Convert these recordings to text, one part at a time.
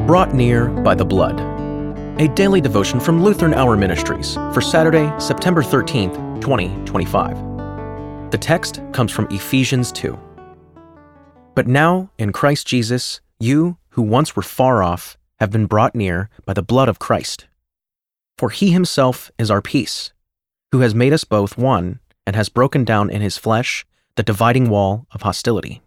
Brought Near by the Blood, a daily devotion from Lutheran Hour Ministries for Saturday, September 13th, 2025. The text comes from Ephesians 2. But now, in Christ Jesus, you, who once were far off, have been brought near by the blood of Christ. For he himself is our peace, who has made us both one and has broken down in his flesh the dividing wall of hostility.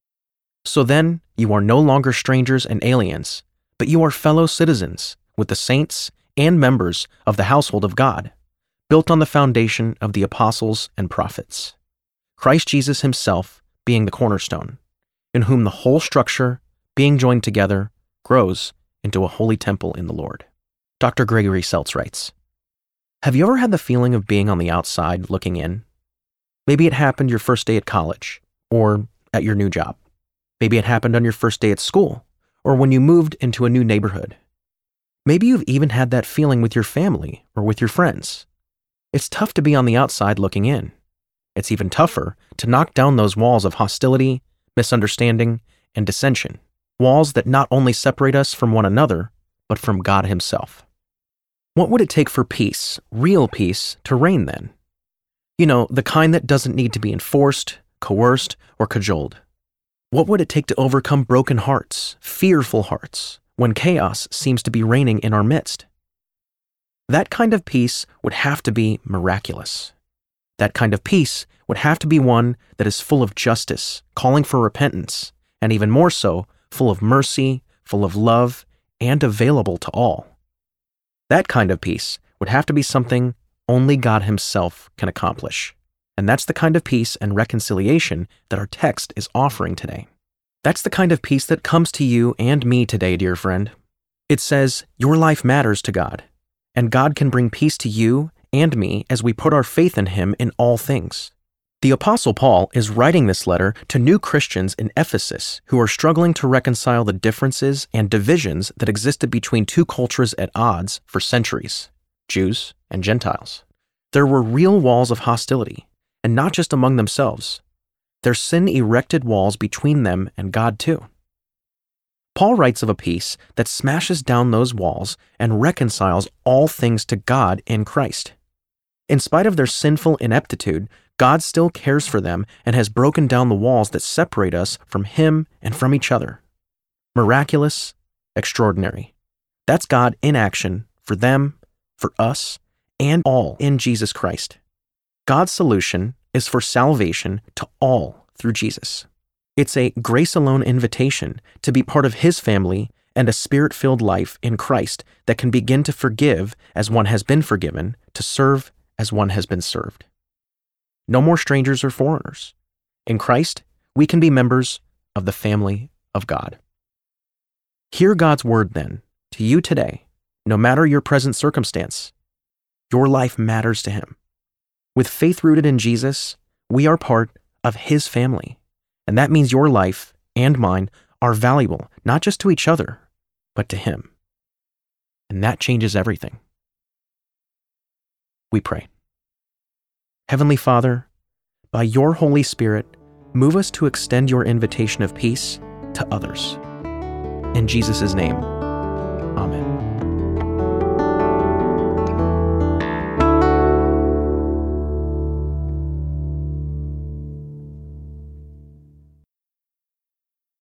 So then, you are no longer strangers and aliens, but you are fellow citizens with the saints and members of the household of God, built on the foundation of the apostles and prophets, Christ Jesus himself being the cornerstone, in whom the whole structure, being joined together, grows into a holy temple in the Lord. Dr. Gregory Seltz writes, have you ever had the feeling of being on the outside looking in? Maybe it happened your first day at college, or at your new job. Maybe it happened on your first day at school, or when you moved into a new neighborhood. Maybe you've even had that feeling with your family or with your friends. It's tough to be on the outside looking in. It's even tougher to knock down those walls of hostility, misunderstanding, and dissension, walls that not only separate us from one another, but from God himself. What would it take for peace, real peace, to reign then? You know, the kind that doesn't need to be enforced, coerced, or cajoled. What would it take to overcome broken hearts, fearful hearts, when chaos seems to be reigning in our midst? That kind of peace would have to be miraculous. That kind of peace would have to be one that is full of justice, calling for repentance, and even more so, full of mercy, full of love, and available to all. That kind of peace would have to be something only God himself can accomplish. And that's the kind of peace and reconciliation that our text is offering today. That's the kind of peace that comes to you and me today, dear friend. It says, your life matters to God, and God can bring peace to you and me as we put our faith in him in all things. The Apostle Paul is writing this letter to new Christians in Ephesus who are struggling to reconcile the differences and divisions that existed between two cultures at odds for centuries, Jews and Gentiles. There were real walls of hostility, and not just among themselves. Their sin erected walls between them and God too. Paul writes of a peace that smashes down those walls and reconciles all things to God in Christ. In spite of their sinful ineptitude, God still cares for them and has broken down the walls that separate us from him and from each other. Miraculous, extraordinary. That's God in action for them, for us, and all in Jesus Christ. God's solution is for salvation to all through Jesus. It's a grace-alone invitation to be part of his family and a spirit-filled life in Christ that can begin to forgive as one has been forgiven, to serve as one has been served. No more strangers or foreigners. In Christ, we can be members of the family of God. Hear God's word then, to you today, no matter your present circumstance. Your life matters to him. With faith rooted in Jesus, we are part of his family, and that means your life and mine are valuable, not just to each other, but to him. And that changes everything. We pray. Heavenly Father, by your Holy Spirit, move us to extend your invitation of peace to others. In Jesus' name,